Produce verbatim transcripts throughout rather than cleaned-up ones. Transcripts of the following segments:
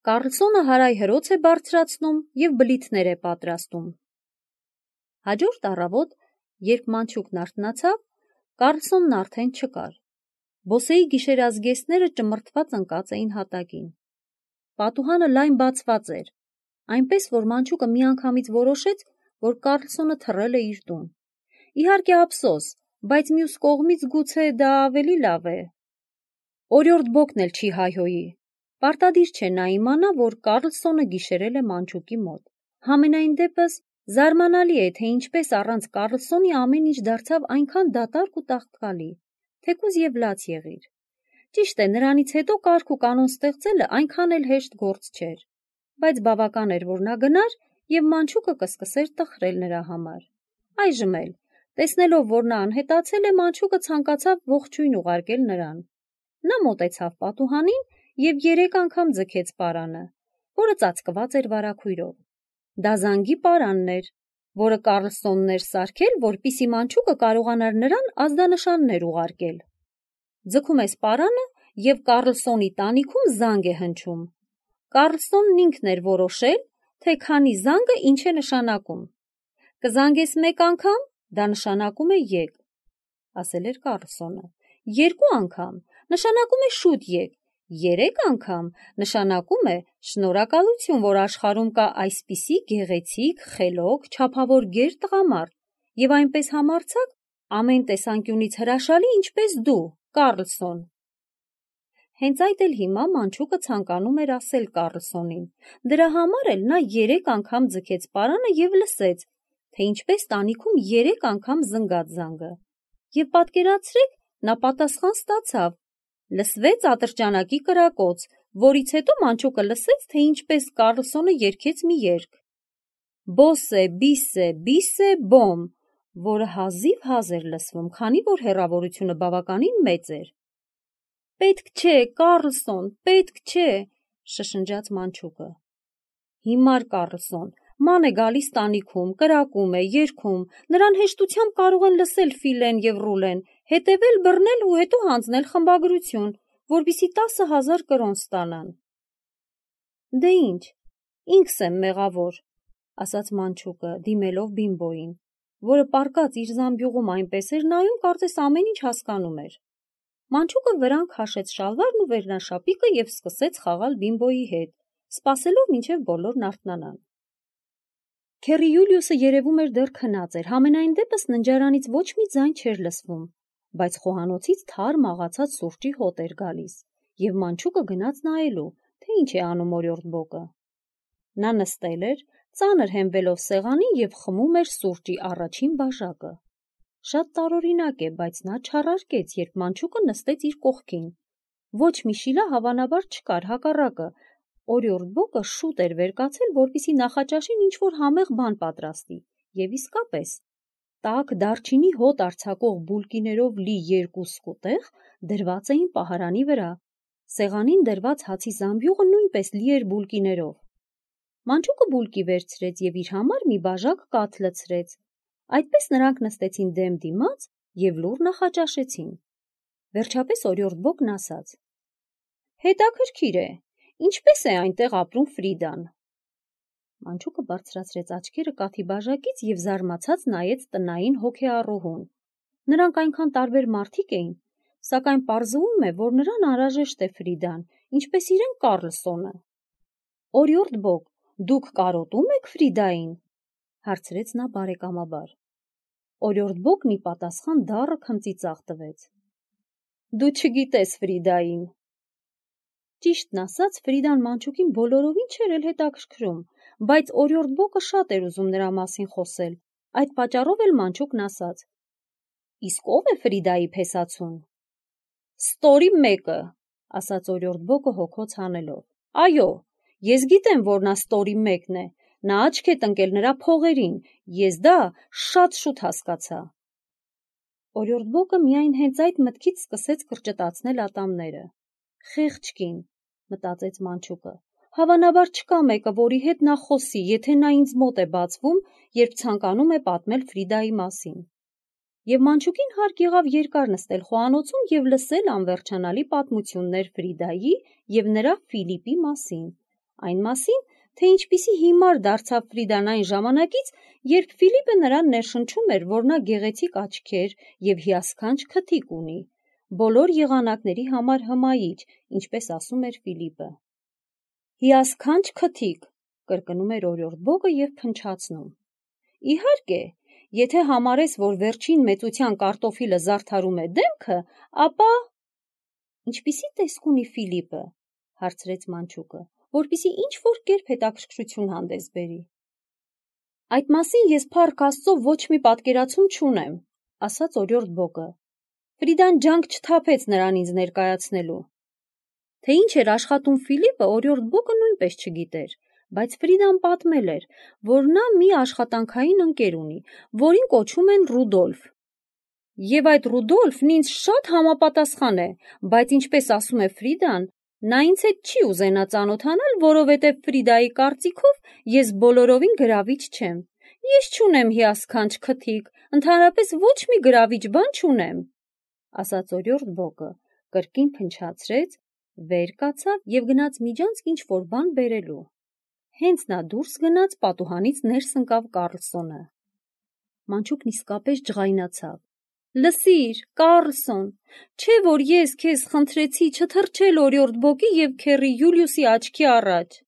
Կառլսոնը հարայհրոց է բարձրացնում և բլիթներ է պատրաստում։ Հաջորդ առավոտ, երբ մանչուկն արթնացավ, Կառլսոնն արդեն չկար։ Բոսեի գիշերազգեստները ճմրթված ընկած էին հատակին։ Պատուհանը լայն բացված էր, այնպես, որ մանչուկը միանգամից որոշեց, որ Կառլսոնը թռել է իր տուն։ Իհարկե ափսոս, բայց մյուս կողմից գուցե դա ավելի լավ է։ Օրիորդ Բոկն էլ չի հայհոյի։ Պարտադիր չէ նա իմանա, որ Կառլսոնը գիշերել է մանչուկի մոտ։ Համենայն դեպս զարմանալի է, թե ինչպես առանց Կառլսոնի ամեն ինչ դարձավ այնքան դատարկ ու տաղտկալի, թեկուզ և լաց եղիր։ Ճիշտ է, նրանից հետո կարգ ու կանոն ստեղծելը այնքան էլ հեշտ գործ չէր, բայց բավական էր, որ նա գնար և մանչուկը կսկսեր տխրել նրա համար։ Այժմ էլ, տեսնելով, որ նա անհետացել է, մանչուկը ցանկացավ ողջույն ուղարկել նրան։ Նա մոտեցավ պատուհանին և երեք անգամ ձգեց պարանը, որը ծածկված էր վարագույրով։ Դա զանգի պարանն էր, որը Կառլսոնն էր սարքել, որպեսզի մանչուկը կարողանար նրան ազդանշաններ ուղարկել։ Ձգում ես պարանը, և Կառլսոնի տանիքում զանգ է հնչում։ Կառլսոնն ինքն էր որոշել, թե քանի զանգը ինչ է նշանակում։ Կզանգես մեկ անգամ, դա նշանակում է եկ, ասել էր Կառլսոնը։ Երկու անգամ, նշանակում է շուտ եկ, երեք անգամ, նշանակում է շնորհակալություն, որ աշխարհում կա այսպիսի գեղեցիկ, խելոք, չափավոր գեր տղամարդ և այնպես համարձակ, ամեն տեսանկյունից հրաշալի, ինչպես դու, Կառլսոն։ Հենց այդ էլ հիմա մանչուկը ցանկանում էր ասել Կառլսոնին։ Դրա համար էլ նա երեք անգամ ձգեց պարանը և լսեց, թե ինչպես տանիքում երեք անգամ զնգաց զանգը։ Եվ պատկերացրեք, նա պատասխան ստացավ։ Լսվեց ատրճանակի կրակոց, որից հետո մանչուկը լսեց, թե ինչպես Կառլսոնը երգեց մի երգ. «Բոսե, բիսե, բիսե, բոմ», որը հազիվ-հազ էր լսվում, քանի որ հեռավորությունը բավականին մեծ էր։ «Պետք չէ, Կառլսոն, պետք չէ», շշնջաց մանչուկը։ Հիմար Կառլսոն, ման է գալիս տանիքում, կրակում է, երգում, նրան հեշտությամբ կարող են լսել Ֆիլեն և Ռուլեն, հետևել, բռնել ու հետո հանձնել խմբագրություն, որպեսզի տասը հազար կրոն ստանան։ Դե ինչ, ինքս եմ մեղավոր, ասաց մանչուկը, դիմելով Բիմբոյին, որը պառկած իր զամբյուղում այնպես էր նայում, կարծես ամեն ինչ հասկանում էր։ Մանչուկը վրան քաշեց շալվարն ու վերնաշապիկը և սկսեց խաղալ Բիմբոյի հետ, սպասելով, մինչև բոլորն արթնանան։ Քեռի Յուլիուսը երևում էր դեռ քնած էր, համենայն դեպս ննջարանից ոչ մի ձայն չէր լսվում, բայց խոհանոցից թարմ աղացած սուրճի հոտ էր գալիս, և մանչուկը գնաց նայելու, թե ինչ է անում օրիորդ Բոկը։ Նա նստել էր, ծանր հենվելով սեղանին և խմում էր սուրճի առաջին բաժակը։ Շատ տարօրինակ է, բայց նա չառարկեց, երբ մանչուկը նստեց իր կողքին։ Ոչ մի շիլա հավանաբար չկար, հակառակը, օրիորդ Բոկը շուտ էր վեր կացել, որպեսզի նախաճաշին ինչ-որ համեղ բան պատրաստի, և իսկապես, տաք դարչինի հոտ արձակող բուլկիներով լի երկու սկուտեղ դրված էին պահարանի վրա։ Սեղանին դրված հացի զամբյուղը նույնպես լի էր բուլկիներով։ Մանչուկը բուլկի վերցրեց և իր համար մի բաժակ կաթ լցրեց։ Այդպես նրանք նստեցին դեմ դիմաց և լուռ նախաճաշեցին։ Վերջապես օրիորդ Բոկն ասաց. «Հետաքրքիր է, ինչպես է այնտեղ ապրում Ֆրիդան»։ Մանչուկը բարձրացրեց աչքերը կաթի բաժակից և զարմացած նայեց տնային հոգեառուհուն։ Նրանք այնքան տարբեր մարդիկ էին, սակայն պարզվում է, որ նրան անհրաժեշտ է Ֆրիդան, ինչպես իրեն Կառլսոնը։ «Օրիորդ Բոկ, դուք կարոտո՞ւմ եք Ֆրիդային», հարցրեց նա բարեկամաբար։ Օրիորդ Բոկն ի պատասխան դառը քմծիծաղ տվեց։ «Դու չգիտես Ֆրիդային»։ Ճիշտն ասած, Ֆրիդան մանչուկին բոլորովին չէր էլ հետաքրքրում, բայց օրիորդ Բոկը շատ էր ուզում նրա մասին խոսել, այդ պատճառով էլ մանչուկն ասաց. «Իսկ ո՞վ է Ֆրիդայի փեսացուն»։ «Ստորի մեկը», ասաց օրիորդ Բոկը հոգոց հանելով։ «Այո, ես գիտեմ, որ նա Ստորի մեկն է, նա աչք է տնկել նրա փողերին, ես դա շատ շուտ հասկացա»։ Օրիորդ Բոկը միայն հենց այդ մտքից սկսեց կրճտացնել ատամները։ «Խեղճ կին», մտածեց մանչուկը, հավանաբար չկա մեկը, որի հետ նա խոսի, եթե նա ինձ մոտ է բացվում, երբ ցանկանում է պատմել Ֆրիդայի մասին։ Եվ մանչուկին հարկ եղավ երկար նստել խոհանոցում և լսել անվերջանալի պատմություններ Ֆրիդայի և նրա Ֆիլիպի մասին, այն մասին, թե ինչպիսի հիմար դարձավ Ֆրիդան այն ժամանակից, երբ Ֆիլիպը նրան ներշնչում էր, որ նա գեղեցիկ աչքեր և հիասքանչ քթիկ ունի, բոլոր եղանակների համար հմայիչ, ինչպես ասում էր Ֆիլիպը։ Հիասքանչ քթիկ, կրկնում էր օրիորդ Բոգը և փնչացնում։ Իհարկե, եթե համարես, որ վերջին մեծության կարտոֆիլը զարդարում է դեմքը, ապա… Ինչպիսի տեսք ունի Ֆիլիպը, հարցրեց Մանչուկը, որպեսզի ինչ-որ կերպ հետաքրքրություն հանդես բերի։ Այդ մասին ես փառք Աստծո ոչ մի պատկերացում չունեմ, ասաց օրիորդ Բոգը։ Ֆրիդան ջանք չթափեց նրան ինձ ներկայացնելու։ Թե ինչ էր աշխատում Ֆիլիպը, օրիորդ Բոգը նույնպես չգիտեր, բայց Ֆրիդան պատմել էր, որ նա մի աշխատանքային ընկեր ունի, որին կոչում են Ռուդոլֆ։ Եվ այդ Ռուդոլֆն ինձ շատ համապատասխան է, բայց ինչպես ասում է Ֆրիդան, նա ինձ հետ չի ուզենա ծանոթանալ, որովհետև Ֆրիդայի կարծիքով ես բոլորովին գրավիչ չեմ։ Ես չունեմ հիասքանչ քթիկ, ընդհանրապես ոչ մի գրավիչ բան չունեմ, ասաց օրիորդ Բոգը, կրկին փնչացրեց, վեր կացավ և գնաց միջանցք ինչ-որ բան բերելու։ Հենց նա դուրս գնաց, պատուհանից ներս ընկավ Կառլսոնը։ Մանչուկն իսկապես ջղայնացավ։ Լսիր, Կառլսոն, չէ՞ որ ես քեզ խնդրեցի չթռչել օրիորդ Բոգի և քեռի Յուլիուսի աչքի առաջ։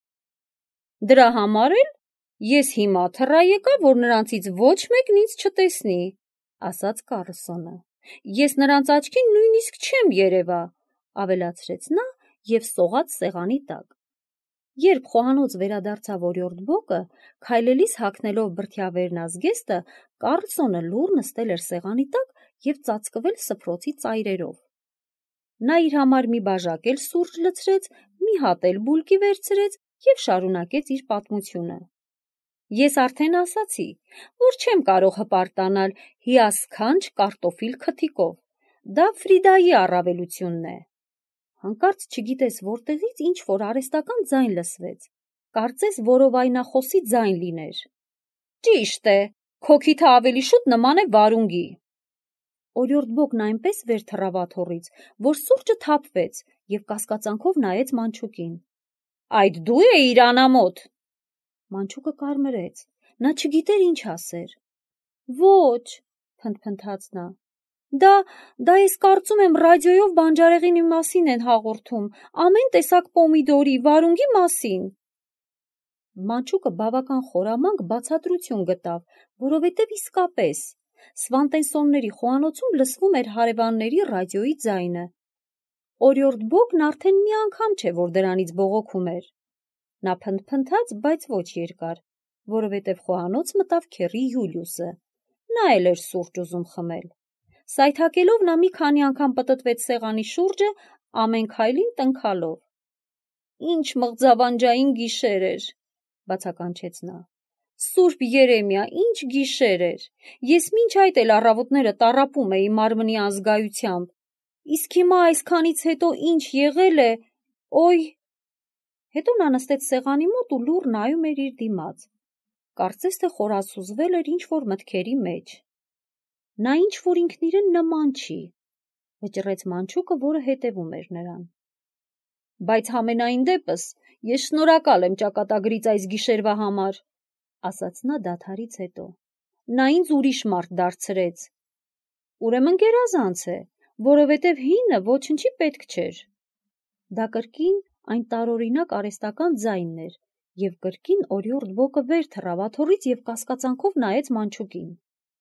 Դրա համար էլ ես հիմա թռա եկա, որ նրանցից ոչ մեկն ինձ չտեսնի, ասաց Կառլսոնը։ Ես նրանց աչքին նույնիսկ չեմ երևա, ավելացրեց նա և սողաց սեղանի տակ։ Երբ խոհանոց վերադարձավ օրիորդ Բոգը, քայլելիս հագնելով բրդյավերն ազգեստը, Կառլսոնը լուռ նստել էր սեղանի տակ և ծածկվել սփռոցի ծայրերով։ Նա իր համար մի բաժակ էլ սուրճ լցրեց, մի հատ էլ բուլկի վերցրեց և շարունակեց իր պատմությունը։ Ես արդեն ասացի, որ չեմ կարող հպարտանալ հիասքանչ կարտոֆիլ քթիկով։ Դա Ֆրիդայի առավելությունն է։ Հանկարծ չգիտես որտեղից ինչ-որ արհեստական ձայն լսվեց։ Կարծես որովայնախոսի ձայն լիներ։ Ճիշտ է, քո քիթը ավելի շուտ նման է վարունգի։ Օրիորդ Բոգն այնպես վեր թռավ աթոռից, որ սուրճը թափվեց և կասկածանքով նայեց Մանչուկին։ Այդ դու էիր անամոթ։ Մանչուկը կարմրեց, նա չգիտեր ինչ ասեր։ Ոչ, փնթփնթաց նա։ Դա, դա ես կարծում եմ ռադիոյով բանջարեղենի մասին են հաղորդում, ամեն տեսակ պոմիդորի, վարունգի մասին։ Մանչուկը բավական խորամանկ բացատրություն գտավ, որովհետև իսկապես Սվանտենսոնների խոհանոցում լսվում էր հարևանների ռադիոյի ձայնը։ Օրիորդ Բոգն արդեն մի անգամ չէ, որ դրանից բողոքում էր։ Նա փնթփնթաց, բայց ոչ երկար, որովհետև խոհանոց մտավ քեռի Յուլիուսը։ Նա էլ էր սուրճ ուզում խմել։ Սայթաքելով նա մի քանի անգամ պտտվեց սեղանի շուրջը, ամեն քայլին տնքալով։ Ինչ մղձավանջային գիշեր էր, բացականչեց նա։ Սուրբ Երեմիա, ինչ գիշեր էր։ Ես մինչ այդ էլ առավոտները տառապում էի մարմնի անզգայությամբ։ Իսկ հիմա այսքանից հետո ինչ եղել է, օй… Հետո նա նստեց սեղանի մոտ ու լուռ նայում էր իր դիմաց։ Կարծես թե խորասուզվել էր ինչ-որ մտքերի մեջ։ Նա ինչ-որ ինքն իրեն նման չի, վճռեց Մանչուկը, որը հետևում էր նրան։ Բայց համենայն դեպս ես շնորհակալ եմ ճակատագրից այս գիշերվա համար, ասաց նա դադարից հետո։ Նա ինձ ուրիշ մարդ դարձրեց։ Ուրեմն գերազանց է, որովհետև հինը ոչնչի պետք չէր։ Դա կրկին այն տարօրինակ արհեստական ձայնն էր, և կրկին օրիորդ Բոգը վեր թռավ աթոռից և կասկածանքով նայեց Մանչուկին։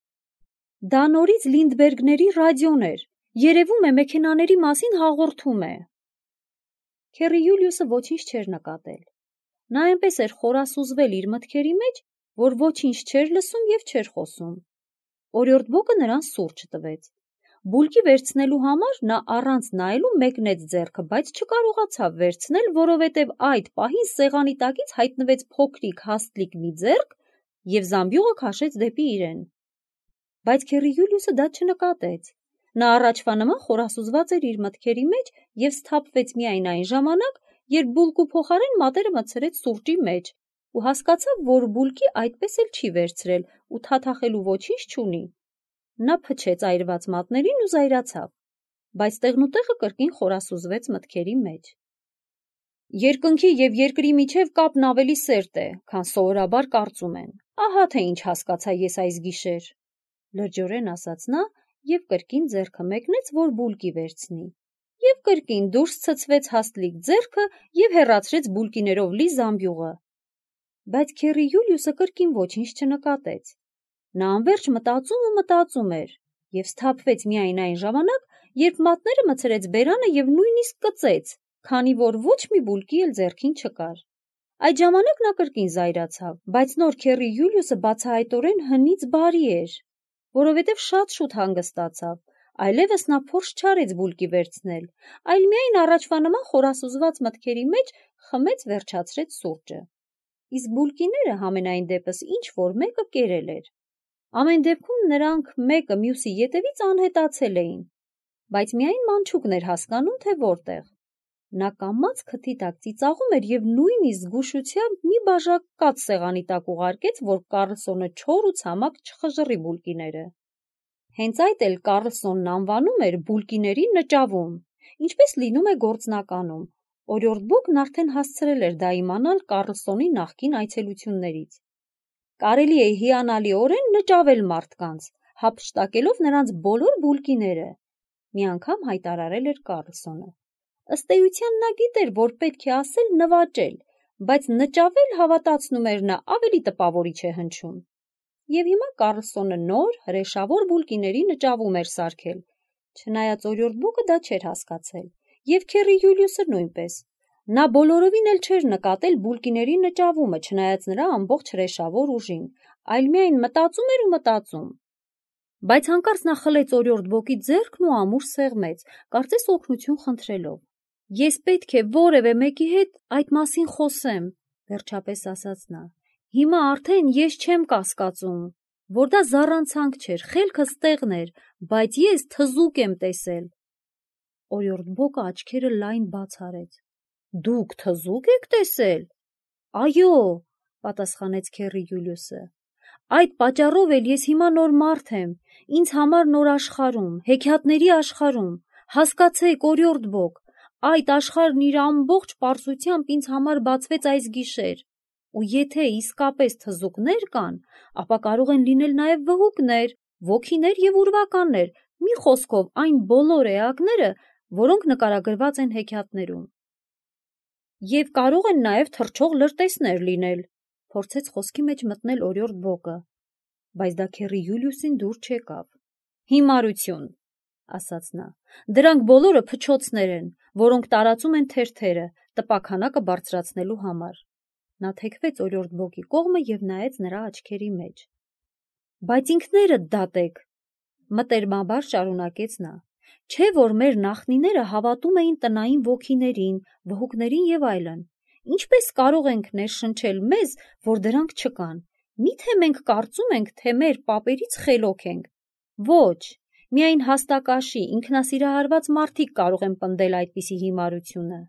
Դա նորից Լինդբերգների ռադիոն էր, երևում է մեքենաների մասին հաղորդում է։ Քեռի Յուլիուսը ոչինչ չէր նկատել։ Նա այնպես էր խորասուզվել իր մտքերի մեջ, որ ոչինչ չէր լսում և չէր խոսում։ Օրիորդ Բոգը նրան սուրճ տվեց։ Բուլկի վերցնելու համար նա առանց նայելու մեկնեց ձեռքը, բայց չկարողացավ վերցնել, որովհետև այդ պահին սեղանի տակից հայտնվեց փոքրիկ հաստլիկ մի ձեռք և զամբյուղը քաշեց դեպի իրեն։ Բայց քեռի Յուլիուսը դա չնկատեց։ Նա առաջվա նման խորասուզված էր իր մտքերի մեջ և սթափվեց միայն այն ժամանակ, երբ բուլկու փոխարեն մատերը մտցրեց սուրճի մեջ ու հասկացավ, որ բուլկի այդպես էլ չի վերցրել ու թաթախելու ոչինչ չունի։ Նա փչեց այրված մատներին ու զայրացավ, բայց տեղնուտեղը կրկին խորասուզվեց մտքերի մեջ։ Երկնքի և երկրի միջև կապն ավելի սերտ է, քան սովորաբար կարծում են, ահա թե ինչ հասկացա ես այս գիշեր, լրջորեն ասաց նա և կրկին ձեռքը մեկնեց, որ բուլկի վերցնի, և կրկին դուրս ցցվեց հաստլիկ ձեռքը և հեռացրեց բուլկիներով լի զամբյուղը, բայց քեռի Յուլիուսը կրկին ոչինչ չնկատեց, նա անվերջ մտածում ու մտածում էր և սթափվեց միայն այն ժամանակ, երբ մատները մցրեց բերանը և նույնիսկ կծեց, քանի որ ոչ մի բուլկի էլ ձեռքին չկար, այդ ժամանակ նա կրկին զայրացավ, բայց նոր քեռի Յուլիուսը բացահայտորեն հնից բարի էր, որովհետև շատ շուտ հանգստացավ, այլևս նա փորձ չարեց բուլկի վերցնել, այլ միայն առաջվա նման խորասուզված մտքերի մեջ խմեց վերջացրեց սուրճը, իսկ բուլկիները համենայն դեպս ինչ-որ մեկը կերել էր, ամեն դեպքում նրանք մեկը մյուսի ետևից անհետացել էին, բայց միայն մանչուկն էր հասկանում, թե որտեղ, նա կամաց քթի տակ ծիծաղում էր և նույնիսկ զգուշությամբ մի բաժակ կաթ սեղանի տակ ուղարկեց, որ Կառլսոնը չոր ու ցամաք չխժռի բուլկիները, հենց այդ էլ Կառլսոնն անվանում էր բուլկիների նճավում, ինչպես լինում է գործնականում, օրիորդ Բոկն արդեն հասցրել էր դա իմանալ Կառլսոնի նախկին այցելություններից, կարելի է հիանալիորեն նճավել մարդկանց, հափշտակելով նրանց բոլոր բուլկիները, մի անգամ հայտարարել էր Կառլսոնը, ըստ էության նա գիտեր, որ պետք է ասել նվաճել, բայց նճավել հավատացնում էր նա ավելի տպավորիչ է հնչում, և հիմա Կառլսոնը նոր, հրեշավոր բուլկիների նճավում էր սարքել, չնայած օրիորդ Բոկը դա չէր հասկացել, և քեռի Յուլիուսը նույնպես, նա բոլորովին էլ չէր նկատել բուլկիների նճավումը, չնայած նրա ամբողջ հրեշավոր ուժին, այլ միայն մտածում էր ու մտածում, բայց հանկարծ նա խլեց օրիորդ Բոկի ձեռքն ու ամուր սեղմեց, կարծես օգնություն խնդրելով, ես պետք է որևէ մեկի հետ այդ մասին խոսեմ, վերջապես ասաց նա, հիմա արդեն ես չեմ կասկածում, որ դա զառանցանք չէր, խելքս տեղն էր, բայց ես թզուկ եմ տեսել, օրիորդ Բոկը աչքերը լայն բաց արեց, դուք թզուկ եք տեսել, այո, պատասխանեց քեռի Յուլիուսը, այդ պատճառով էլ ես հիմա նոր մարդ եմ, ինձ համար նոր աշխարհում, հեքիաթների աշխարհում, հասկացեք օրիորդ Բոկ, այդ աշխարհն իր ամբողջ պարզությամբ ինձ համար բացվեց այս գիշեր, ու եթե իսկապես թզուկներ կան, ապա կարող են լինել նաև վհուկներ, ոգիներ և ուրվականներ, մի խոսքով այն բոլոր էակները, որոնք նկարագրված են հեքիաթներում, և կարող են նաև թռչող լրտեսներ լինել, փորձեց խոսքի մեջ մտնել օրիորդ Բոկը, բայց դա քեռի Յուլիուսին դուր չեկավ, հիմարություն, ասաց նա, դրանք բոլորը փչոցներ են, որոնք տարածում են թերթերը, տպաքանակը բարձրացնելու համար, նա թեքվեց օրիորդ Բոկի կողմը և նայեց նրա աչքերի մեջ, բայց ինքներդ դատեք, մտերմաբար շարունակեց նա, չէ որ մեր նախնիները հավատում էին տնային ոգիներին, վհուկներին և այլն, ինչպես կարող ենք ներշնչել մեզ, որ դրանք չկան, միթե մենք կարծում ենք, թե մեր պապերից խելոք ենք, ոչ, միայն հաստակաշի, ինքնասիրահարված մարդիկ կարող են պնդել այդպիսի հիմարությունը,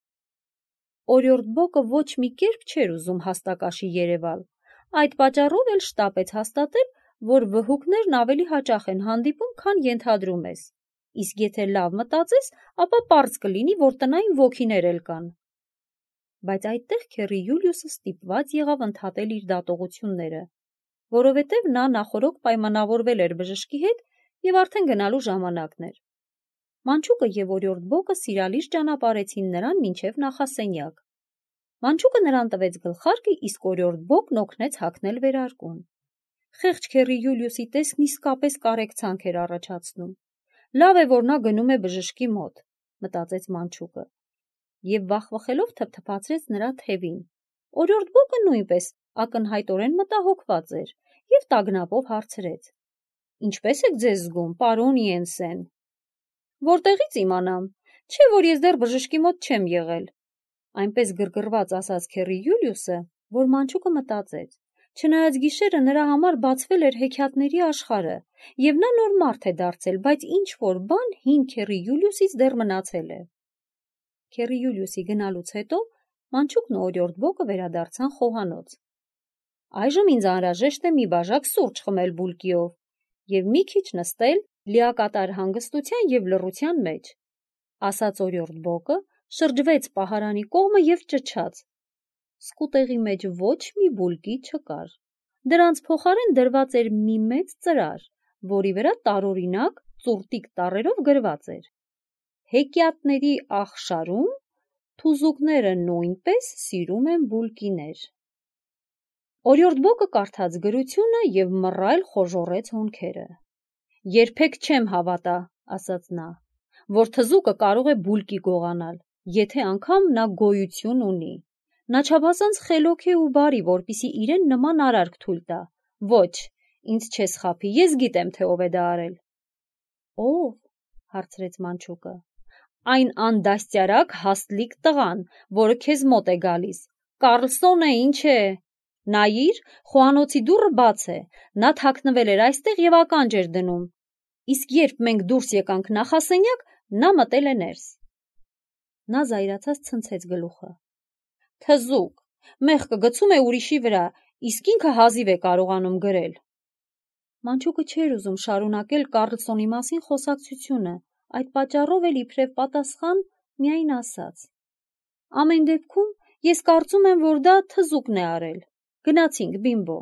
օրիորդ Բոկը ոչ մի կերպ չէր ուզում հաստակաշի երևալ, այդ պատճառով էլ շտապեց հաստատել, որ վհուկներն ավելի հաճախ են հանդիպում, քան ենթադրում ես, իսկ եթե լավ մտածես, ապա պարզ կլինի, որ տնային ոգիներ էլ կան, բայց այդտեղ քեռի Յուլիուսը ստիպված եղավ ընդհատել իր դատողությունները, որովհետև նա նախօրոք պայմանավորվել էր բժշկի հետ և արդեն գնալու ժամանակն էր, մանչուկը և օրիորդ Բոկը սիրալիր ճանապարհեցին նրան մինչև նախասենյակ, մանչուկը նրան տվեց գլխարկը, իսկ օրիորդ Բոկն օգնեց հագնել վերարկուն, խեղճ քեռի Յուլիուսի տեսքն իսկապես կարեկցանք էր առաջացնում, լավ է, որ նա գնում է բժշկի մոտ, մտածեց մանչուկը, և վախվխելով թփթփացրեց նրա թևին, օրիորդ Բոկը նույնպես ակնհայտորեն մտահոգված էր և տագնապով հարցրեց. Ինչպե՞ս եք ձեզ զգում, պարոն Յենսեն, որտեղի՞ց իմանամ, չէ որ ես դեռ բժշկի մոտ չեմ եղել, այնպես գրգռված ասաց քեռի Յուլիուսը, որ մանչուկը մտածեց, չնայած գիշերը նրա համար բացվել էր հեքիաթների աշխարհը, և նա նոր մարդ է դարձել, բայց ինչ-որ բան հին քեռի Յուլիուսից դեռ մնացել է, քեռի Յուլիուսի գնալուց հետո մանչուկն ու օրիորդ Բոկը վերադարձան խոհանոց, այժմ ինձ անհրաժեշտ է մի բաժակ սուրճ խմել բուլկիով և մի քիչ նստել լիակատար հանգստության և լռության մեջ, ասաց օրիորդ Բոկը, շրջվեց պահարանի կողմը և ճչաց. սկուտեղի մեջ ոչ մի բուլկի չկար, դրանց փոխարեն դրված էր մի մեծ ծրար, որի վրա տարօրինակ ծուռտիկ տառերով գրված էր. հեքիաթների աղշարում թուզուկները նույնպես սիրում են բուլկիներ։ Օրիորդ Բոկը կարդաց գրությունը և մռայլ խոժոռեց հոնքերը։ Երբեք չեմ հավատա, ասաց նա, որ թզուկը կարող է բուլկի գողանալ, եթե անգամ նա գոյություն ունի։ Նա չափազանց խելոք է ու բարի, որպեսզի իրեն նման արարք թույլ տա։ Ոչ, ինձ չես խաբի, ես գիտեմ, թե ով է դա արել։ Ո՞վ, հարցրեց մանչուկը։ Այն անդաստիարակ հաստլիկ տղան, որը քեզ մոտ է գալիս։ Կարլսոն է, ինչ է։ Նայիր, խոհանոցի դուռը բաց է, նա թաքնվել էր այստեղ և ականջ էր դնում, իսկ երբ մենք դուրս եկանք նախասենյակ, նա մտել է ներս։ Նա զայրացած ցնցեց գլուխը։ Թզուկ, մեղքը գցում է ուրիշի վրա, իսկ ինքը հազիվ է կարողանում գրել։ Մանչուկը չէր ուզում շարունակել Կարլսոնի մասին խոսակցությունը, այդ պատճառով էլ իբրև պատասխան միայն ասաց. Ամեն դեպքում ես կարծում եմ, որ դա թզուկն է արել։ Գնացինք, Բիմբո։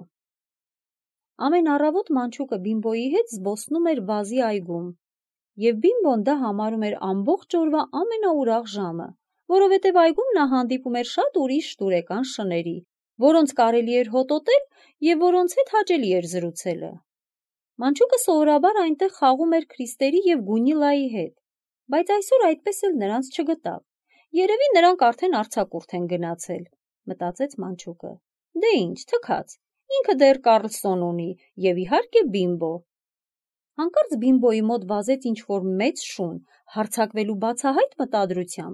Ամեն առավոտ մանչուկը Բիմբոյի հետ զբոսնում էր վազի այգում, և Բիմբոն դա համարում էր ամբողջ օրվա ամենաուրախ ժամը, որովհետև այգում նա հանդիպում էր շատ ուրիշ տուրեկան շների, որոնց կարելի էր հոտոտել և որոնց հետ հաճելի էր զրուցելը։ Մանչուկը սովորաբար այնտեղ խաղում էր Քրիստերի և Գունիլայի հետ, բայց այսօր այդպես էլ նրանց չգտավ։ Երևի նրանք արդեն արձակուրդ են գնացել, մտածեց մանչուկը։ Դե ինչ, թքած, ինքը դեռ Կարլսոն ունի և իհարկե Բիմբո։ Հանկարծ Բիմբոյի մոտ վազեց ինչ-որ մեծ շուն, հարձակվելու բացահայտ մտադրությամբ։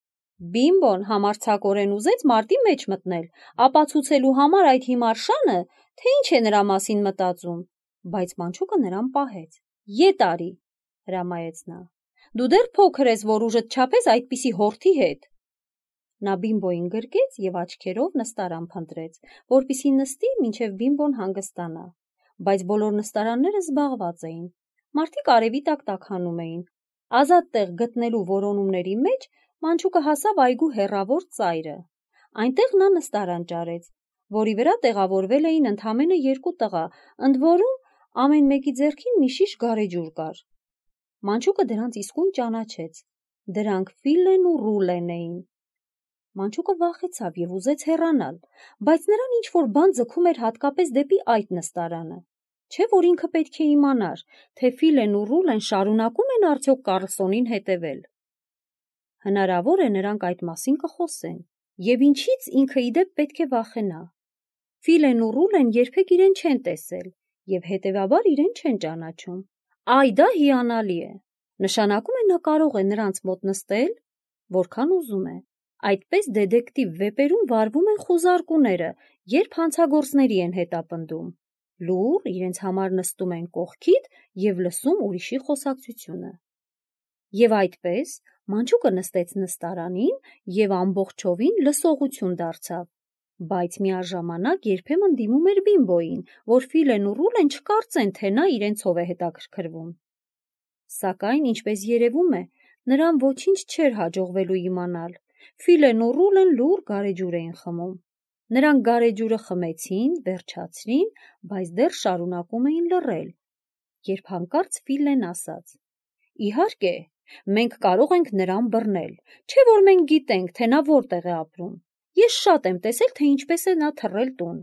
Բիմբոն համարձակորեն ուզեց մարտի մեջ մտնել, ապացուցելու համար այդ հիմար շանը, թե ինչ է նրա մասին մտածում, բայց մանչուկը նրան պահեց։ Ետ արի, հրամայեց նա։ Դու դեռ փոքր ես, որ ուժդ չափես այդպիսի հորթի հետ։ Նա Բիմբոյին գրկեց և աչքերով նստարան փնտրեց, որպեսզի նստի, մինչև Բիմբոն հանգստանա, բայց բոլոր նստարանները զբաղված էին։ Մարդիկ արևի տակ տաքանում էին։ Ազատ տեղ գտնելու որոնումների մեջ մանչուկը հասավ այգու հեռավոր ծայրը։ Այնտեղ նա նստարան ճարեց, որի վրա տեղավորվել էին ընդամենը երկու տղա, ընդ որում ամեն մեկի ձեռքին մի շիշ գարեջուր կար։ Մանչուկը դրանց իսկույն ճանաչեց։ Դրանք Ֆիլեն ու Ռուլեն էին։ Մանչուկը վախեցավ և ուզեց հեռանալ, բայց նրան ինչ-որ բան ձգում էր հատկապես դեպի այդ նստարանը։ Չէ՞ որ ինքը պետք է իմանար, թե Ֆիլեն ու Ռուլեն շարունակում են արդյոք Կարլսոնին հետևել։ Հնարավոր է նրանք այդ մասին կխոսեն, և ինչից ինքը ի դեպ պետք է վախենա։ Ֆիլեն ու Ռուլեն երբեք իրեն չեն տեսել և հետևաբար իրեն չեն ճանաչում։ Այ դա հիանալի է։ Նշանակում է նա կարող է նրանց մոտ նստել, որքան ուզում է։ Այդպես դետեկտիվ վեպերում վարվում են խուզարկուները, երբ հանցագործների են հետապնդում։ Լուռ իրենց համար նստում են կողքիդ և լսում ուրիշի խոսակցությունը։ Եվ այդպես մանչուկը նստեց նստարանին և ամբողջովին լսողություն դարձավ, բայց միաժամանակ երբեմն դիմում էր Բիմբոյին, որ Ֆիլեն ու Ռուլեն չկարծեն, թե նա իրենցով է հետաքրքրվում։ Սակայն, ինչպես երևում է, նրան ոչինչ չէր հաջողվելու իմանալ։ Ֆիլեն ու Ռուլեն լուռ գարեջուր էին խմում։ Նրանք գարեջուրը խմեցին, վերջացրին, բայց դեռ շարունակում էին լռել, երբ հանկարծ Ֆիլեն ասաց. Իհարկե, մենք կարող ենք նրան բռնել, չէ՞ որ մենք գիտենք, թե նա որտեղ է ապրում։ Ես շատ եմ տեսել, թե ինչպես է նա թռել տուն։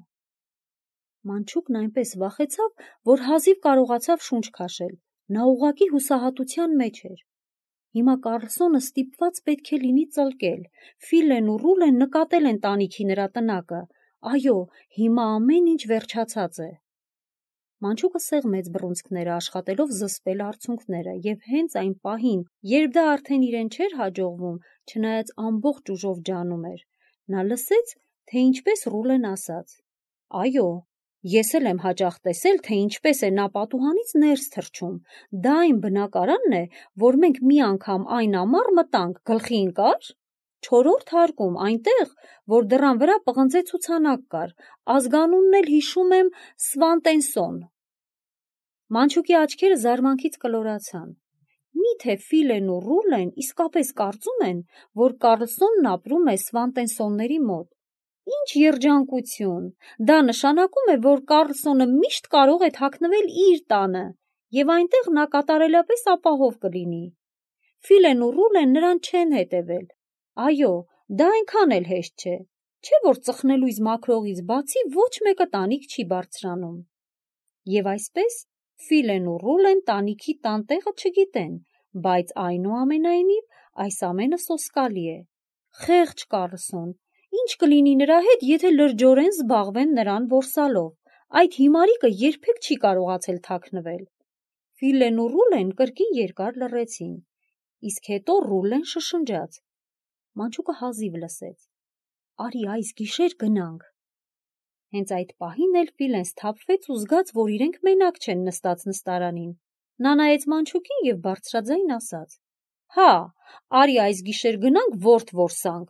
Մանչուկն այնպես վախեցավ, որ հազիվ կարողացավ շունչ քաշել։ Նա ուղղակի հուսահատության մեջ էր։ Հիմա Կարլսոնը ստիպված պետք է լինի ծլկել։ Ֆիլեն ու Ռուլեն նկատել են տանիքի նրա տնակը։ Այո, հիմա ամեն ինչ վերջացած է։ Մանչուկը սեղմեց բռունցքները, աշխատելով զսպել արցունքները, և հենց այն պահին, երբ դա արդեն իրեն չէր հաջողվում, չնայած ամբողջ ուժով ջանում էր, նա լսեց, թե ինչպես Ռուլեն ասաց. Այո, ես էլ եմ հաճախ տեսել, թե ինչպես է նա պատուհանից ներս թռչում։ Դա այն բնակարանն է, որ մենք մի անգամ այն ամառ մտանք, գլխի ընկա՞ր։ Չորրորդ հարկում, այնտեղ, որ դռան վրա պղնձե ցուցանակ կար, ազգանունն էլ հիշում եմ Սվանտենսոն։ Մանչուկի աչքերը զարմանքից կլորացան։ Միթե Ֆիլեն ու Ռուլեն իսկապես կարծում են, որ Կարլսոնն ապրում է Սվանտենսոնների մոտ։ Ինչ երջանկություն, դա նշանակում է, որ Կարլսոնը միշտ կարող է թաքնվել իր տանը, և այնտեղ նա կատարելապես ապահով կլինի։ Ֆիլեն ու Ռուլեն նրան չեն հետևել։ Այո, դա այնքան էլ հեշտ չէ, չէ՞ որ ծխնելույզ մաքրողից բացի ոչ մեկը տանիք չի բարձրանում։ Եվ այսպես Ֆիլեն ու Ռուլեն տանիքի տանտեղը չգիտեն, բայց այնուամենայնիվ այս ամենը սոսկալի է։ Խեղճ Կարլսոն, ինչ կլինի նրա հետ, եթե լրջորեն զբաղվեն նրան որսալով, այդ հիմարիկը երբեք չի կարողացել թաքնվել։ Ֆիլեն ու Ռուլեն կրկին երկար լռեցին, իսկ հետո Ռուլեն շշնջաց։ Մանչուկը հազիվ լսեց. «Արի այս գիշեր գնանք»։ Հենց այդ պահին էլ Ֆիլեն սթափվեց ու զգաց, որ իրենք մենակ չեն նստած նստարանին։ Նա նայեց մանչուկին և բարձրաձայն ասաց. «Հա, արի այս գիշեր գնանք որդ որսանք»։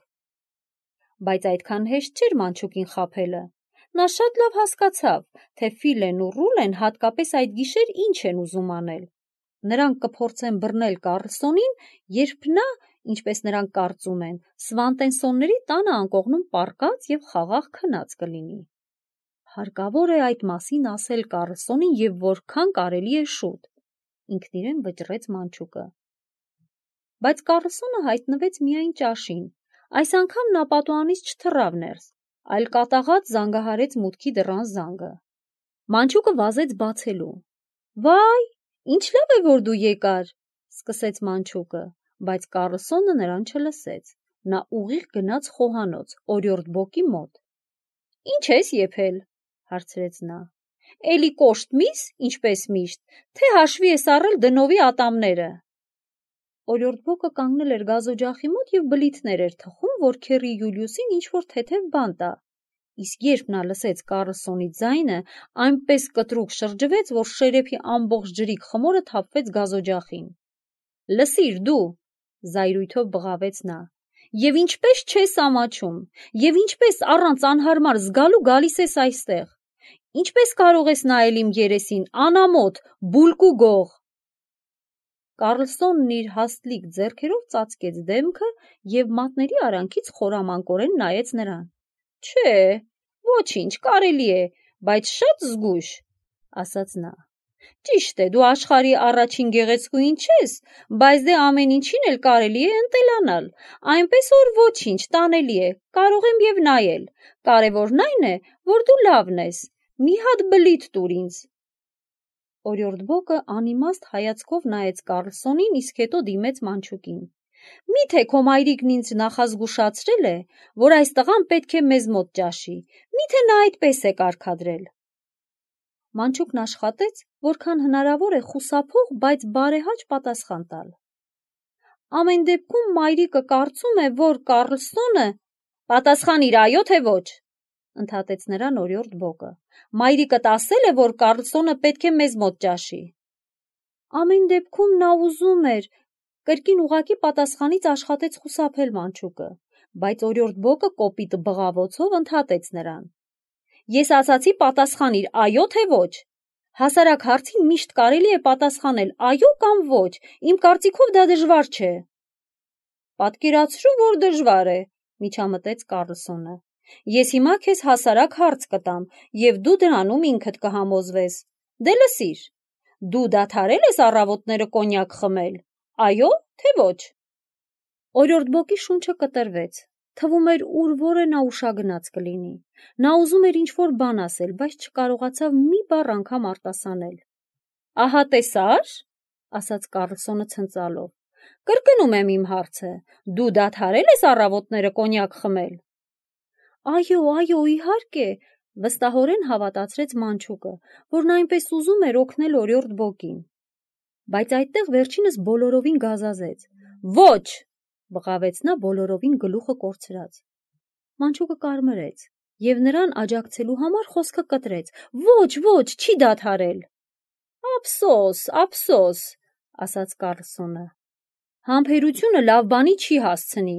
Բայց այդքան հեշտ չէր մանչուկին խաբելը։ Նա շատ լավ հասկացավ, թե Ֆիլեն ու Ռուլեն հատկապես այդ գիշեր ինչ են ուզում անել։ Նրանք կփորձեն բռնել Կարլսոնին, երբ նա, ինչպես նրանք կարծում են, Սվանտենսոնների տանը անկողնում պառկած և խաղաղ քնած կլինի։ Հարկավոր է այդ մասին ասել Կարլսոնին և որքան կարելի է շուտ, ինքն իրեն վճռեց մանչուկը։ Բայց Կարլսոնը հայտնվեց միայն ճաշին։ Այս անգամ նա պատուհանից չթռավ ներս, այլ կատաղած զանգահարեց մուտքի դռան զանգը։ Մանչուկը վազեց բացելու։ «Վայ, ինչ լավ է, որ դու եկար», սկսեց մանչուկը, բայց Կարլսոնը նրան չլսեց։ Նա ուղիղ գնաց խոհանոց, օրիորդ Բոկի մոտ։ «Ինչ ես եփել», հարցրեց նա։ «Էլի կոշտ միս, ինչպես միշտ, թե հաշվի ես առել դնովի ատամները»։ Օրիորդ Բոկը կանգնել էր գազօջախի մոտ և բլիթներ էր թխում, որ քեռի Յուլիուսին ինչ-որ թեթև բան տա։ Իսկ երբ նա լսեց Կարլսոնի ձայնը, այնպես կտրուկ շրջվեց, որ շերեփի ամբողջ ջրիկ խմորը թափվեց գազօջախին։ «Լսիր դու», զայրույթով բղավեց նա, «և ինչպես չես ամաչում, և ինչպես առանց անհարմար զգալու գալիս ես այստեղ։ Ինչպես կարող ես նայել իմ երեսին, անամոթ, բուլկ ու գող»։ Կարլսոնն իր հաստլիկ ձեռքերով ծածկեց դեմքը և մատների արանքից խորամանկորեն նայեց նրան։ «Չէ, ոչինչ, կարելի է, բայց շատ զգույշ», ասաց նա։ «Ճիշտ է, դու աշխարհի առաջին գեղեցկուհին չես, բայց դե ամեն ինչին էլ կարելի է ընտելանալ, այնպես որ ոչինչ, տանելի է, կարող եմ և նայել, կարևորն այն է, որ դու լավն ես, մի հատ բլիթ տուր ինձ»։ Օրիորդ Բոկը անիմաստ հայացքով նայեց Կարլսոնին, իսկ հետո դիմեց մանչուկին։ «Մի՞թե քո մայրիկն ինձ նախազգուշացրել է, որ այս տղան պետք է մեզ մոտ ճաշի, մի՞թե նա այդպես է կարգադրել»։ Մանչուկն աշխատեց, որքան հնարավոր է խուսափող, բայց բարեհաճ պատասխան տալ։ «Ամեն դեպքում մայրիկը կարծում է, որ Կարլսոնը…» «Պատասխանիր այո թե ոչ», ընդհատեց նրան օրիորդ Բոկը։ «Մայրիկդ ասել է, որ Կարլսոնը պետք է մեզ մոտ ճաշի»։ «Ամեն դեպքում նա ուզում էր…» Կրկին ուղղակի պատասխանից աշխատեց խուսափել մանչուկը, բայց օրիորդ Բոկը կոպիտ բղավոցով ընդհատեց նրան։ «Ես ասացի պատասխանիր այո թե ոչ։ Հասարակ հարցին միշտ կարելի է պատասխանել այո կամ ոչ, իմ կարծիքով դա դժվար չէ»։ «Պատկերացրու, որ դժվար է», միջամտեց Կարլսոնը։ «Ես հիմա քեզ հասարակ հարց կտամ, և դու դրանում ինքդ կհամոզվես։ Դե լսիր, դու դադարել ես առավոտները կոնյակ խմել, այո թե ոչ»։ Օրիորդ Բոկի շունչը կտրվեց։ Թվում էր ուր որը նա ուշագնաց կլինի։ Նա ուզում էր ինչ-որ բան ասել, բայց չկարողացավ մի բառ անգամ արտասանել։ «Ահա տեսա՞ր», ասաց Կարլսոնը ցնծալով։ «Կրկնում եմ իմ հարցը, դու դադարել ես առավոտները կոնյակ խմել»։ «Այո, այո, իհարկե», վստահորեն հավատացրեց մանչուկը, որն այնպես ուզում էր օգնել օրիորդ Բոկին։ Բայց այդտեղ վերջինս բոլորովին գազազեց։ «Ոչ», բղավեց նա բոլորովին գլուխը կորցրած։ Մանչուկը կարմրեց և նրան աջակցելու համար խոսքը կտրեց. «Ոչ, ոչ, չի դադարել»։ «Ափսոս, ափսոս», ասաց Կարլսոնը։ «Համբերությունը լավ բանի չի հասցնի»։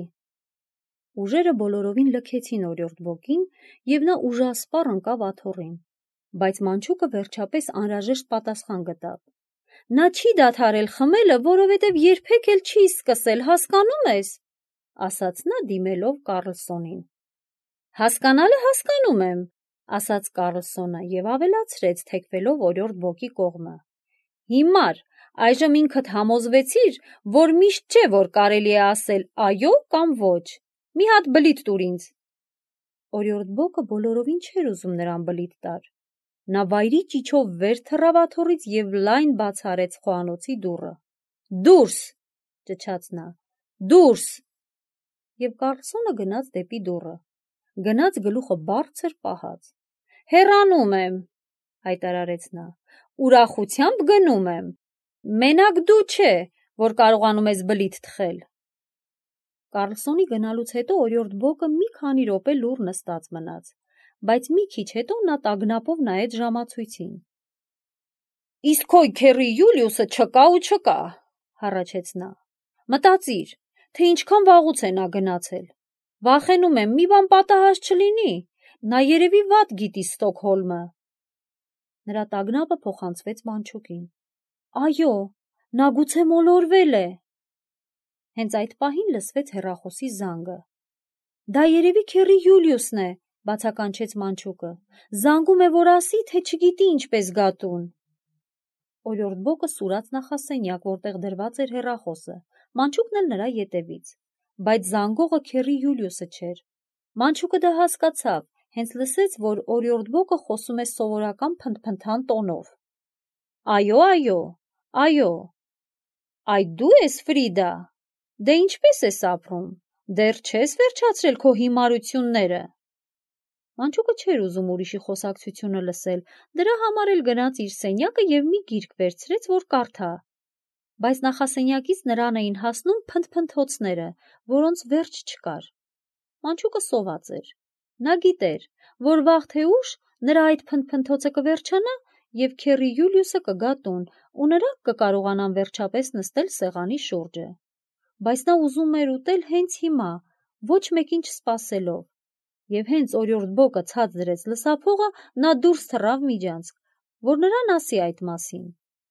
Ուժերը բոլորովին լքեցին օրիորդ Բոկին, և նա ուժասպառ ընկավ աթոռին։ Բայց մանչուկը վերջապես անհրաժեշտ պատասխան գտավ։ Նա չի դադարել խմելը, որովհետև երբեք էլ չի սկսել, հասկանում ես, ասաց նա դիմելով Կառլսոնին։ Հասկանալը հասկանում եմ, ասաց Կառլսոնը և ավելացրեց, թեքվելով օրիորդ Բոկի կողմը։ Հիմար, այժմ ինքդ համոզվեցիր, որ միշտ չէ, որ կարելի է ասել այո կամ ոչ։ Մի հատ բլիթ տուր ինձ։ Օրիորդ Բոկը բոլորովին չէր ուզում նրան բլիթ տար։ Նա վայրի ճիչով վեր թռավ աթոռից և լայն բացարեց խոհանոցի դուռը։ Դուրս, ճչաց նա, դուրս։ Եվ Կառլսոնը գնաց դեպի դուռը։ Գնաց գլուխը բարձր պահած։ Հեռանում եմ, հայտարարեց նա, ուրախությամբ գնում եմ։ Մենակ դու չէ, որ կարողանում ես բլիթ թխել։ Կառլսոնի գնալուց հետո օրիորդ Բոկը մի քանի րոպե լուռ նստած մնաց, բայց մի քիչ հետո նա տագնապով նայեց ժամացույցին։ Իսկ քո քեռի Յուլիուսը չկա ու չկա, հառաչեց նա։ Մտածիր, թե ինչքան վաղուց է նա գնացել։ Վախենում եմ, մի բան պատահած չլինի, նա երևի վատ գիտի Ստոկհոլմը։ Նրա տագնապը փոխանցվեց մանչուկին։ Այո, նա գուցե մոլորվել է։ Հենց այդ պահին լսվեց հեռախոսի զանգը։ Դա երևի քեռի Յուլիուսն է, բացականչեց մանչուկը։ Զանգում է, որ ասի, թե չգիտի ինչպես գա տուն։ Օրիորդ Բոկը սուրաց նախասենյակ, որտեղ դրված էր հեռախոսը, մանչուկն էլ նրա ետևից, բայց զանգողը քեռի Յուլիուսը չէր։ Մանչուկը դա հասկացավ, հենց լսեց, որ օրիորդ Բոկը խոսում է սովորական փնթփնթան տոնով։ Այո, այո, այո։ Այդ դու ես, Ֆրիդա։ Դե ինչպես ես ապրում։ Դեռ չես վերջացրել քո հիմարությունները։ Մանչուկը չէր ուզում ուրիշի խոսակցությունը լսել, դրա համար էլ գնաց իր սենյակը և մի գիրք վերցրեց, որ կարդա։ Բայց նախասենյակից նրան էին հասնում փնթփնթոցները, որոնց վերջ չկար։ Մանչուկը սոված էր։ Նա գիտեր, որ վաղ թե ուշ նրա այդ փնթփնթոցը կվերջանա և քեռի Յուլիուսը կգա տուն, ու նրանք կկարողանան վերջապես նստել սեղանի շուրջը։ Բայց նա ուզում էր ուտել հենց հիմա, ոչ մեկին չսպասելով։ Եվ հենց օրիորդ Բոկը ցած դրեց լսափողը, նա դուրս թռավ միջանցք, որ նրան ասի այդ մասին։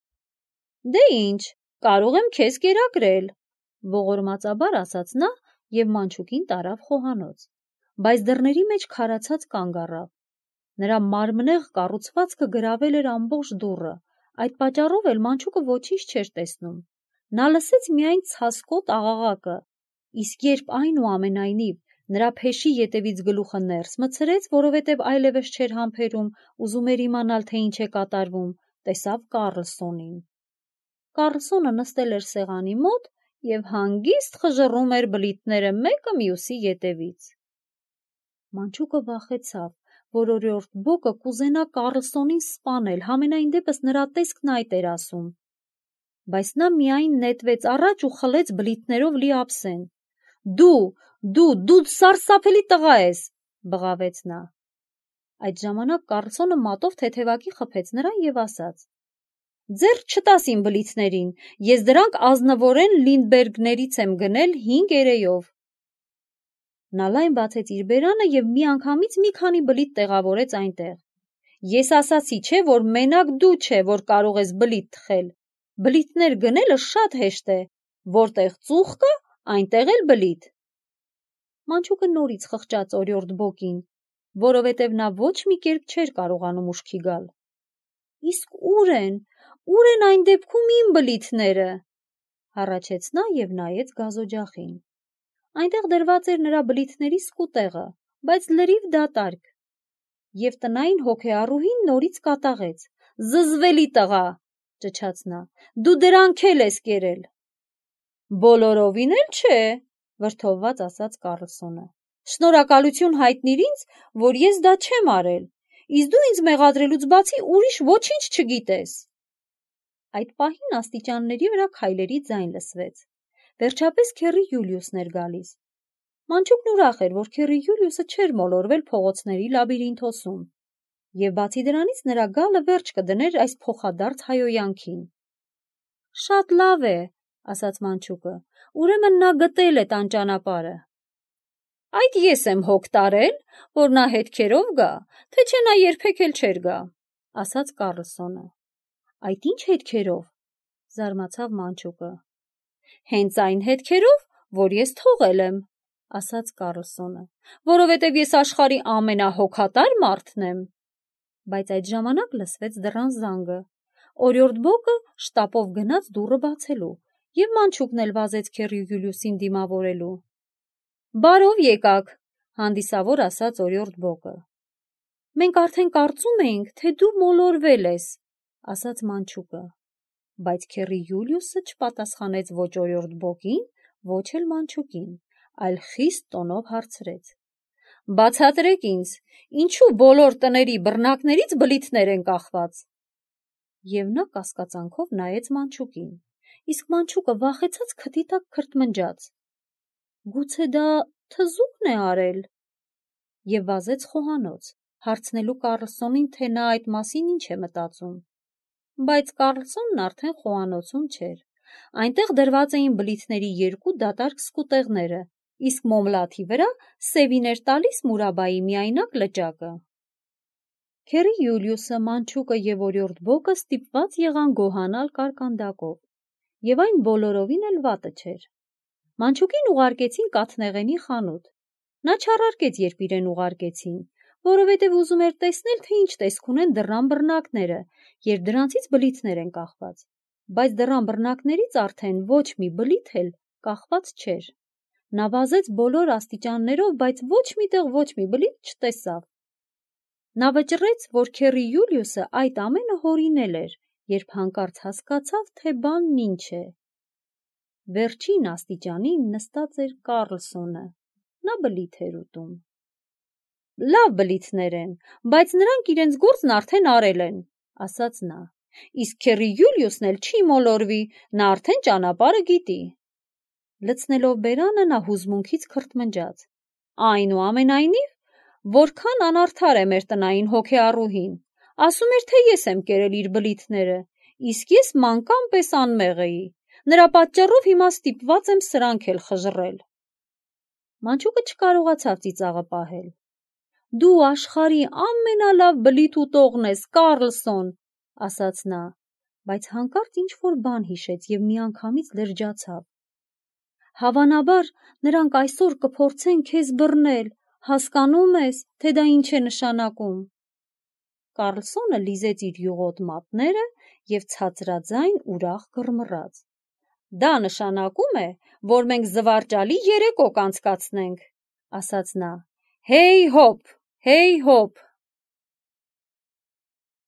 Դե ինչ, կարող եմ քեզ կերակրել, ողորմածաբար ասաց նա և մանչուկին տարավ խոհանոց, բայց դռների մեջ քարացած կանգ առավ։ Նրա մարմնեղ կառուցվածքը գրավել էր ամբողջ դուռը, այդ պատճառով էլ մանչուկը ոչինչ չէր տեսնում։ Նա լսեց միայն ցասկոտ աղաղակը, իսկ երբ այնուամենայնիվ նրա փեշի ետևից գլուխը ներս մտցրեց, որովհետև այլևս չէր համբերում, ուզում էր իմանալ, թե ինչ է կատարվում, տեսավ Կառլսոնին։ Կառլսոնը նստել էր սեղանի մոտ և հանգիստ խժռում էր բլիթները մեկը մյուսի ետևից։ Մանչուկը վախեցավ, որ օրիորդ Բոկը կուզենա Կառլսոնին սպանել, համենայն դեպս նրա տեսքն այդ էր ասում։ Բայց նա միայն նետվեց առաջ ու խլեց բլիթներով լի ափսեն։ Դու, դու, դու սարսափելի տղա ես, բղավեց նա։ Այդ ժամանակ Կառլսոնը մատով թեթևակի խփեց նրան և ասաց. Ձեռք չտաս իմ բլիթներին, ես դրանք ազնվորեն Լինդբերգներից եմ գնել հինգ էրեյով։ Նա լայն բացեց իր բերանը և միանգամից մի քանի բլիթ տեղավորեց այնտեղ։ Ես ասացի, չէ, որ մենակ դու չէ, որ կարող ես բլիթ թխել։ Բլիթներ գնելը շատ հեշտ է, որտեղ ծուխ կա, այնտեղ էլ բլիթ։ Մանչուկը նորից խղճաց օրիորդ Բոկին, որովհետև նա ոչ մի կերպ չէր կարողանում ուշքի գալ։ Իսկ ուր են, ուր են այն դեպքում իմ բլիթները, հառաչեց նա և նայեց գազօջախին։ Այնտեղ դրված էր նրա բլիթների սկուտեղը, բայց լրիվ դատարկ։ Եվ տնային հոգեառուհին նորից կատաղեց. Զզվելի տղա, ճչաց նա, դու դրանք էլ ես կերել։ Բոլորովին էլ չէ, վրդովված ասաց Կառլսոնը։ Շնորհակալություն հայտնիր ինձ, որ ես դա չեմ արել, իսկ դու ինձ մեղադրելուց բացի ուրիշ ոչինչ չգիտես։ Այդ պահին աստիճանների վրա քայլերի ձայն լսվեց։ Վերջապես քեռի Յուլիուսն էր գալիս։ Մանչուկն ուրախ էր, որ քեռի Յուլիուսը չէր մոլորվել փողոցների լաբիրինթոսում, և բացի դրանից նրա գալը վերջ կդներ այս փոխադարձ հայհոյանքին։ Շատ լավ է, ասաց մանչուկը, ուրեմն նա գտել է տան ճանապարհը։ Այդ ես եմ հոգ տարել, որ նա հետքերով գա, թե չէ նա երբեք էլ չէր գա, ասաց Կառլսոնը։ Այդ ինչ հետքերով, զարմացավ մանչուկը։ Հենց այն հետքերով, որ ես թողել եմ, ասաց Կարլսոնը, որովհետև ես աշխարհի ամենահոգատար մարդն եմ։ Բայց այդ ժամանակ լսվեց դռան զանգը։ Օրիորդ Բոկը շտապով գնաց դուռը բացելու, և մանչուկն էլ վազեց քեռի Յուլիուսին դիմավորելու։ Բարով եկաք, հանդիսավոր ասաց օրիորդ Բոկը։ Մենք արդեն կարծում էինք, թե դու մոլորվել ես, ասաց մանչուկը։ Բայց քեռի Յուլիուսը չպատասխանեց ոչ օրիորդ Բոկին, ոչ էլ մանչուկին, այլ խիստ տոնով հարցրեց. Բացատրեք ինձ, ինչու բոլոր տների բռնակներից բլիթներ են կախված։ Եվ նա կասկածանքով նայեց մանչուկին, իսկ մանչուկը վախեցած քթի տակ քրթմնջաց. Գուցե դա թզուկն է արել։ Եվ վազեց խոհանոց, հարցնելու Կարլսոնին, թե նա այդ մասին ինչ է մտածում։ Բայց Կարլսոնն արդեն խոհանոցում չէր։ Այնտեղ դրված էին բլիթների երկու դատարկ սկուտեղները, իսկ մոմլաթի վրա սևին էր տալիս Մուրաբայի միայնակ լճակը։ Քեռի Յուլիուսը, մանչուկը և օրիորդ Բոկը ստիպված եղան գոհանալ կարկանդակով, և այն բոլորովին էլ վատը չէր։ Մանչուկին ուղարկեցին կաթնեղենի խանութ։ Նա չառարկեց, երբ իրեն ուղարկեցին, որովհետև ուզում էր տեսնել, թե ինչ տեսք ունեն դռան բռնակները, երբ դրանցից բլիթներ են կախված, բայց դռան բռնակներից արդեն ոչ մի բլիթ էլ կախված չէր։ Նա վազեց բոլոր աստիճաններով, բայց ոչ միտեղ ոչ մի բլիթ չտեսավ։ Նա վճռեց, որ քեռի Յուլիուսը այդ ամենը հորինել էր, երբ հանկարծ հասկացավ, թե բանն ինչ է։ Վերջին աստիճանին նստած էր Կարլսոնը։ Նա բլիթ էր ուտում։ Լավ բլիթներ են, բայց նրանք իրենց գործն արդեն արել են, ասաց նա։ Իսկ քեռի Յուլիուսն էլ չի մոլորվի, նա արդեն ճանապարհը գիտի։ Լցնելով բերանը, նա հուզմունքից քրթմնջաց։ Այնուամենայնիվ, որքան անարդար է մեր տնային հոգեառուհին, ասում էր, թե ես եմ կերել իր բլիթները, իսկ ես մանկան պես անմեղ էի, նրա պատճառով հիմա ստիպված եմ սրանք էլ խժռել։ Մանչուկը չկարողացավ ծիծաղը պահել։ Դու աշխարհի ամենալավ բլիթ ուտողն ես, Կարլսոն, ասաց նա, բայց հանկարծ ինչ-որ բան հիշեց և միանգամից լրջացավ։ Հավանաբար նրանք այսօր կփորձեն քեզ բռնել, հասկանում ես, թե դա ինչ է նշանակում։ Կարլսոնը լիզեց իր յուղոտ մատները և ցածրաձայն ուրախ գռմռաց։ Դա նշանակում է, որ մենք զվարճալի երեկո կանցկացնենք, ասաց նա։ Հեյ հոփ, հեյ հոփ։